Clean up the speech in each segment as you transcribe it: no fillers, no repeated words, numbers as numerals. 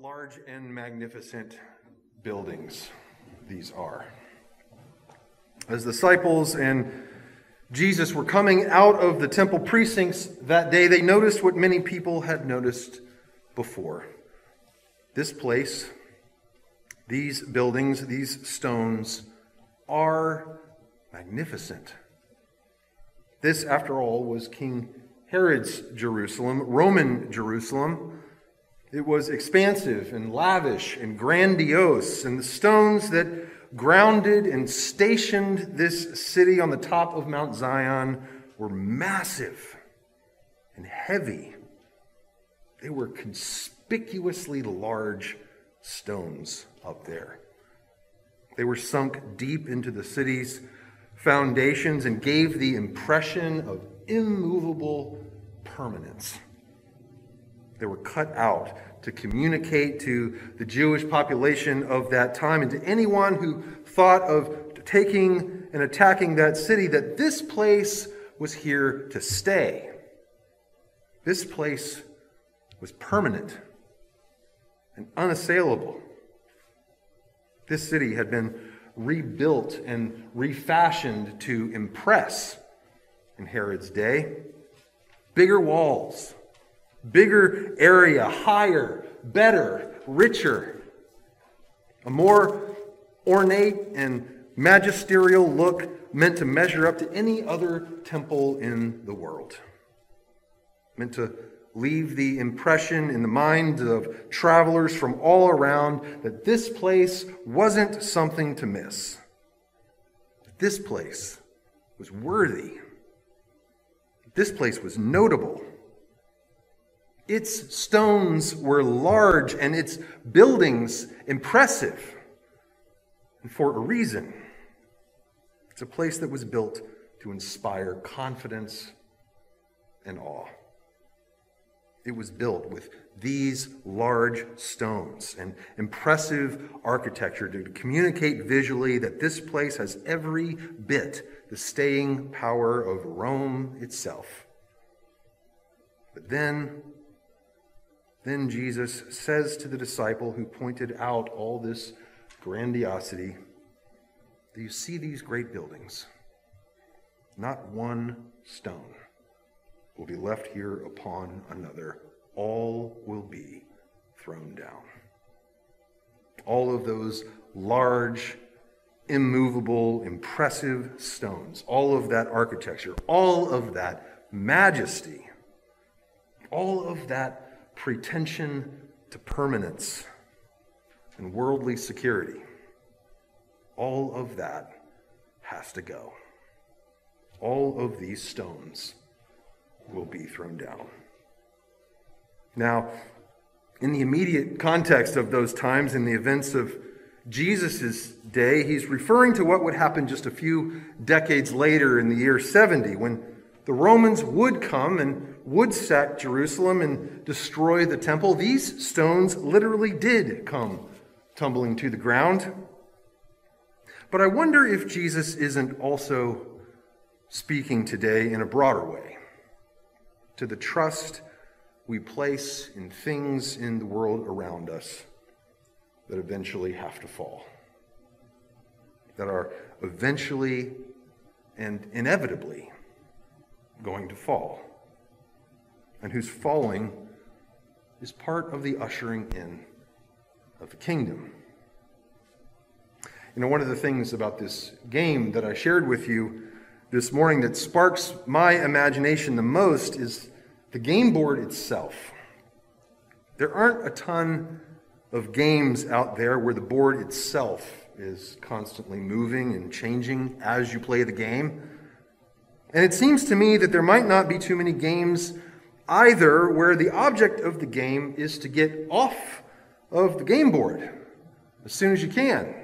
large and magnificent buildings these are. As the disciples and Jesus were coming out of the temple precincts that day, they noticed what many people had noticed before. This place, these buildings, these stones are magnificent. This, after all, was King Herod's Jerusalem, Roman Jerusalem. It was expansive and lavish and grandiose, and the stones that grounded and stationed this city on the top of Mount Zion were massive and heavy. They were conspicuously large stones up there. They were sunk deep into the city's foundations and gave the impression of immovable permanence. They were cut out to communicate to the Jewish population of that time and to anyone who thought of taking and attacking that city that this place was here to stay. This place was permanent and unassailable. This city had been rebuilt and refashioned to impress in Herod's day. Bigger walls, bigger area, higher, better, richer. A more ornate and magisterial look meant to measure up to any other temple in the world. Meant to leave the impression in the minds of travelers from all around that this place wasn't something to miss. This place was worthy. This place was notable. Its stones were large and its buildings impressive. And for a reason. It's a place that was built to inspire confidence and awe. It was built with these large stones and impressive architecture to communicate visually that this place has every bit the staying power of Rome itself. But then Jesus says to the disciple who pointed out all this grandiosity, "Do you see these great buildings? Not one stone will be left here upon another. All will be thrown down." All of those large, immovable, impressive stones, all of that architecture, all of that majesty, all of that pretension to permanence and worldly security, all of that has to go. All of these stones will be thrown down. Now, in the immediate context of those times, in the events of Jesus' day, he's referring to what would happen just a few decades later in the year 70, when the Romans would come and would sack Jerusalem and destroy the temple. These stones literally did come tumbling to the ground. But I wonder if Jesus isn't also speaking today in a broader way to the trust we place in things in the world around us that eventually have to fall, that are eventually and inevitably going to fall, and whose falling is part of the ushering in of the kingdom. You know, one of the things about this game that I shared with you this morning that sparks my imagination the most is the game board itself. There aren't a ton of games out there where the board itself is constantly moving and changing as you play the game. And it seems to me that there might not be too many games either where the object of the game is to get off of the game board as soon as you can.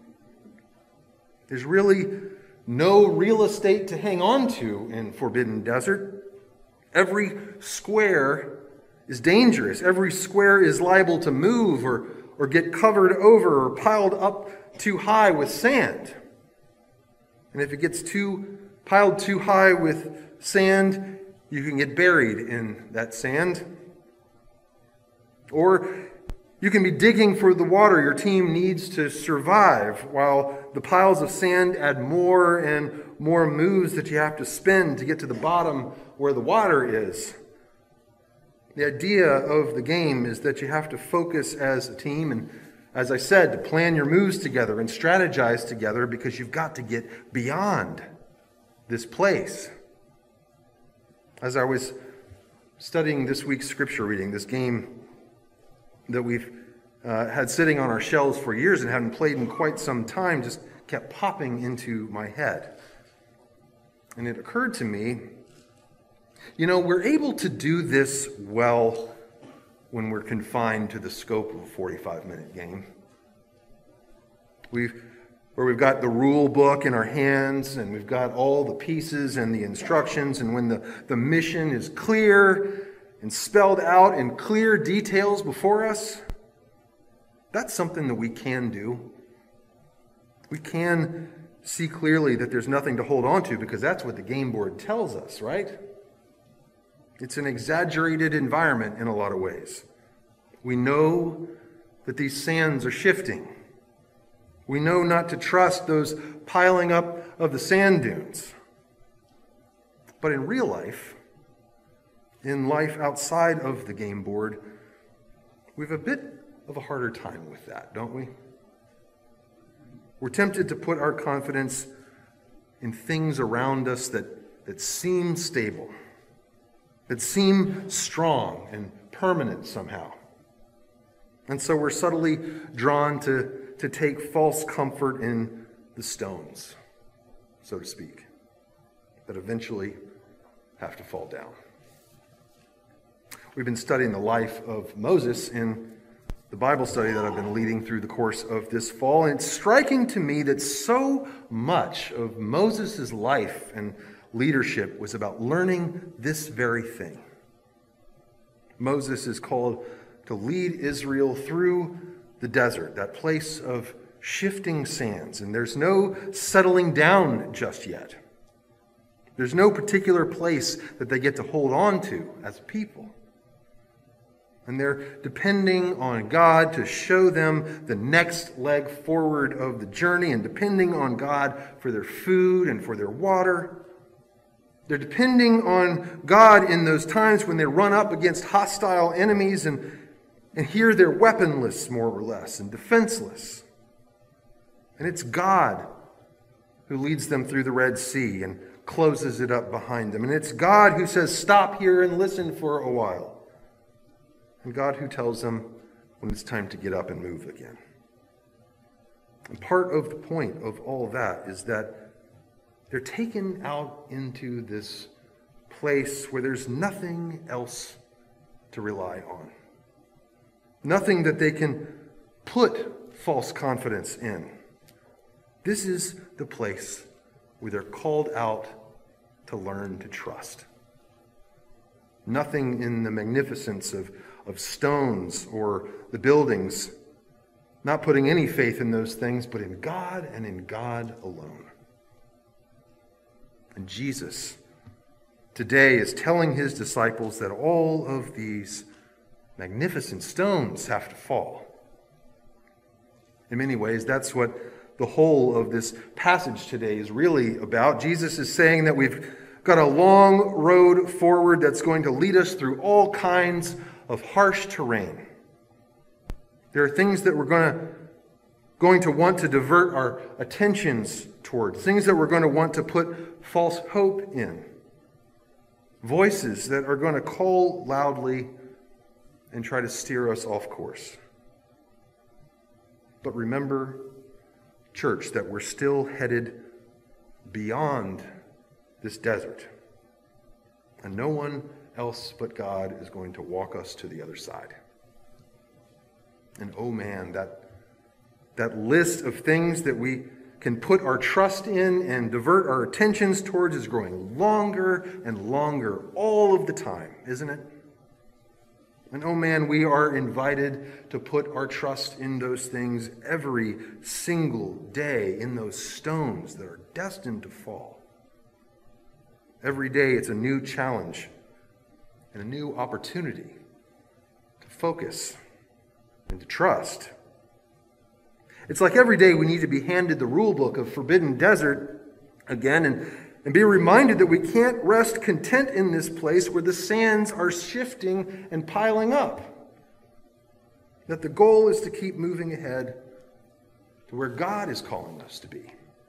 There's really no real estate to hang on to in Forbidden Desert. Every square is dangerous. Every square is liable to move or get covered over or piled up too high with sand. And if it gets piled too high with sand, you can get buried in that sand. Or You can be digging for the water your team needs to survive, while the piles of sand add more and more moves that you have to spend to get to the bottom where the water is. The idea of the game is that you have to focus as a team and, as I said, to plan your moves together and strategize together, because you've got to get beyond this place. As I was studying this week's scripture reading, this game that we've had sitting on our shelves for years and haven't played in quite some time just kept popping into my head. And it occurred to me, we're able to do this well when we're confined to the scope of a 45-minute game. Where we've got the rule book in our hands, and we've got all the pieces and the instructions, and when the mission is clear and spelled out in clear details before us, that's something that we can do. We can see clearly that there's nothing to hold on to, because that's what the game board tells us, right? It's an exaggerated environment in a lot of ways. We know that these sands are shifting. We know not to trust those piling up of the sand dunes. But in real life, in life outside of the game board, we have a bit of a harder time with that, don't we? We're tempted to put our confidence in things around us that seem stable, that seem strong and permanent somehow. And so we're subtly drawn to take false comfort in the stones, so to speak, that eventually have to fall down. We've been studying the life of Moses in the Bible study that I've been leading through the course of this fall, and it's striking to me that so much of Moses' life and leadership was about learning this very thing. Moses is called to lead Israel through the desert, that place of shifting sands, and there's no settling down just yet. There's no particular place that they get to hold on to as a people. And they're depending on God to show them the next leg forward of the journey, and depending on God for their food and for their water. They're depending on God in those times when they run up against hostile enemies and here they're weaponless, more or less, and defenseless. And it's God who leads them through the Red Sea and closes it up behind them. And it's God who says, stop here and listen for a while. And God who tells them when it's time to get up and move again. And part of the point of all that is that they're taken out into this place where there's nothing else to rely on. Nothing that they can put false confidence in. This is the place where they're called out to learn to trust. Nothing in the magnificence of stones or the buildings, not putting any faith in those things, but in God and in God alone. And Jesus today is telling his disciples that all of these magnificent stones have to fall. In many ways, that's what the whole of this passage today is really about. Jesus is saying that we've got a long road forward that's going to lead us through all kinds of harsh terrain. There are things that we're going to want to divert our attentions towards, things that we're going to want to put false hope in, voices that are going to call loudly and try to steer us off course. But remember, church, that we're still headed beyond this desert. And no one else but God is going to walk us to the other side. And oh man, that list of things that we can put our trust in and divert our attentions towards is growing longer and longer all of the time, isn't it? And oh man, we are invited to put our trust in those things every single day, in those stones that are destined to fall. Every day it's a new challenge and a new opportunity to focus and to trust. It's like every day we need to be handed the rule book of Forbidden Desert again and be reminded that we can't rest content in this place where the sands are shifting and piling up. That the goal is to keep moving ahead to where God is calling us to be.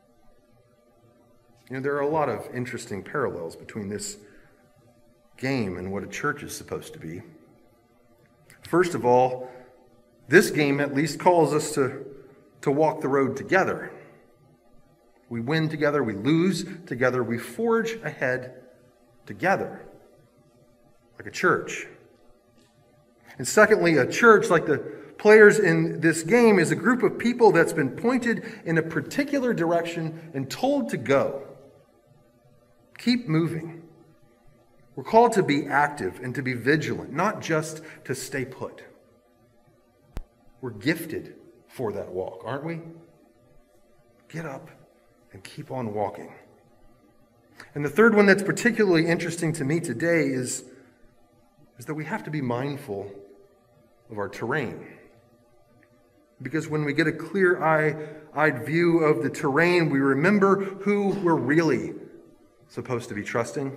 There are a lot of interesting parallels between this game and what a church is supposed to be. First of all, this game at least calls us to walk the road together. We win together, we lose together, we forge ahead together, like a church. And secondly, a church, like the players in this game, is a group of people that's been pointed in a particular direction and told to go. Keep moving. We're called to be active and to be vigilant, not just to stay put. We're gifted for that walk, aren't we? Get up and keep on walking. And the third one that's particularly interesting to me today is that we have to be mindful of our terrain. Because when we get a clear-eyed view of the terrain, we remember who we're really supposed to be trusting.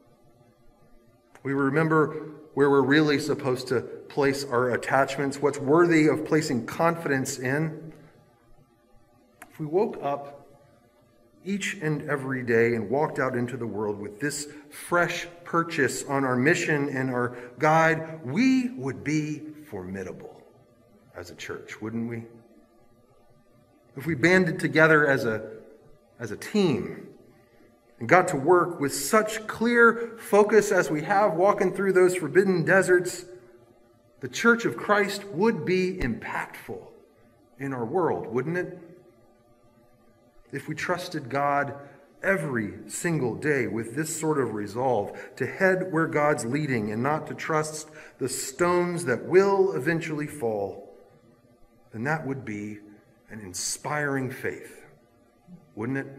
We remember where we're really supposed to place our attachments, what's worthy of placing confidence in. If we woke up each and every day and walked out into the world with this fresh purchase on our mission and our guide, we would be formidable as a church, wouldn't we? If we banded together as a team and got to work with such clear focus as we have walking through those forbidden deserts, the Church of Christ would be impactful in our world, wouldn't it? If we trusted God every single day with this sort of resolve to head where God's leading and not to trust the stones that will eventually fall, then that would be an inspiring faith, wouldn't it?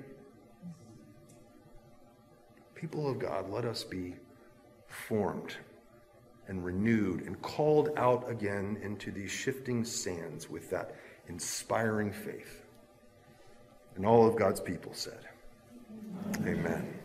People of God, let us be formed and renewed and called out again into these shifting sands with that inspiring faith. And all of God's people said, Amen.